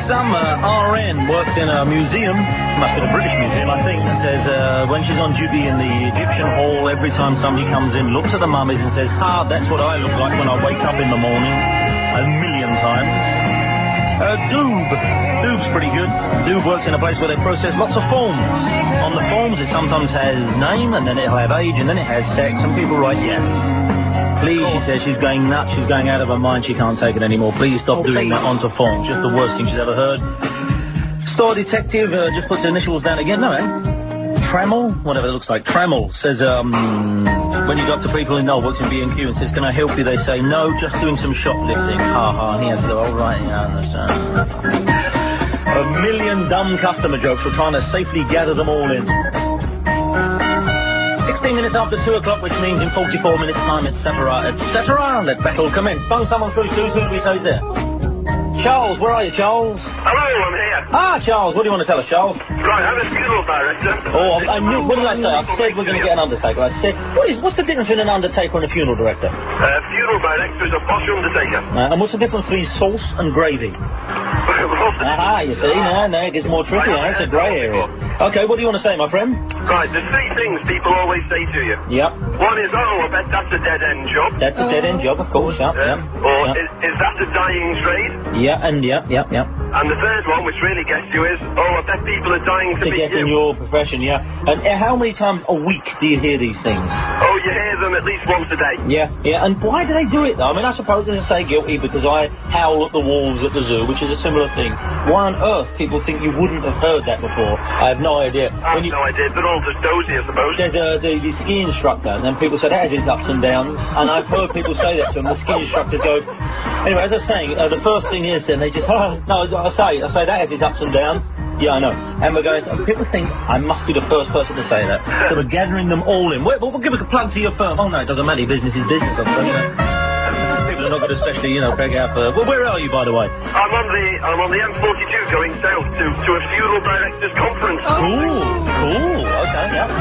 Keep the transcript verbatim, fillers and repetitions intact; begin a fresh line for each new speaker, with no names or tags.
Some uh, R N works in a museum, must be the British Museum, I think, that says uh, when she's on duty in the Egyptian Hall, every time somebody comes in, looks at the mummies and says, ah, that's what I look like when I wake up in the morning, a million times. Uh, Doob. Doob's pretty good. Doob works in a place where they process lots of forms. On the forms, it sometimes has name, and then it'll have age, and then it has sex. Some people write yes. Please, she says, she's going nuts, she's going out of her mind, she can't take it anymore. Please stop oh, doing please. that onto forms. Just the worst thing she's ever heard. Store detective uh, just puts initials down again. No, eh? Trammell? Whatever it looks like. Trammell says, um, when you go up to people in Knoll, works in B and Q, and says, can I help you? They say, no, just doing some shoplifting. Ha ha. He has to go, all right, yeah, I understand. A million dumb customer jokes. We're trying to safely gather them all in. sixteen minutes after two o'clock, which means in forty-four minutes' time, et cetera, et cetera. Let battle commence. Phone someone through to. Who do we say is there? Charles, where are you, Charles?
Hello, I'm here.
Ah, Charles, what do you want to tell us, Charles?
Right, I'm a funeral director.
Oh, I, I knew, what did I say? I said we're going to get an undertaker. I said, what is, what's the difference between an undertaker and a funeral director?
Uh, funeral director is a posh undertaker.
Uh, and what's the difference between sauce and gravy? Aha, you see, now, now it gets more tricky, now. It's a grey area. Okay, what do you want to say, my friend?
Right, there's three things people always say to you.
Yep.
One is, oh, I bet that's a dead-end job.
That's a dead-end job, of course, yep,
yeah.
yep.
Or,
yep.
Is, is that a dying trade?
Yeah, and yep, yep, yep.
And the third one, which really gets you, is, oh, I bet people are dying to,
to
meet
get
you.
in your profession, yeah. And uh, how many times a week do you hear these things?
Oh, you hear them at least once a day.
Yeah, yeah. And why do they do it, though? I mean, I suppose they say guilty because I howl at the wolves at the zoo, which is a similar thing. Why on earth people think you wouldn't have heard that before? I have no idea.
I have
you...
no idea. They're all just dozy, I suppose.
There's a, the, the ski instructor, and then people say that has its ups and downs. And I've heard people say that to them. The ski instructors go... Anyway, as I was saying, uh, the first thing is then they just... Oh, no, I say, I say that has its ups and downs. Yeah, I know. And we're going... People think I must be the first person to say that. So we're gathering them all in. We'll, we'll give a plug to your firm. Oh, no, it doesn't matter. Business is business, I suppose, you know. People are not going to especially, you know, beg out for... Well, where are you, by the way?
I'm on the I'm on the M forty-two going south to, to a funeral directors conference.
Cool, cool. Okay, yeah.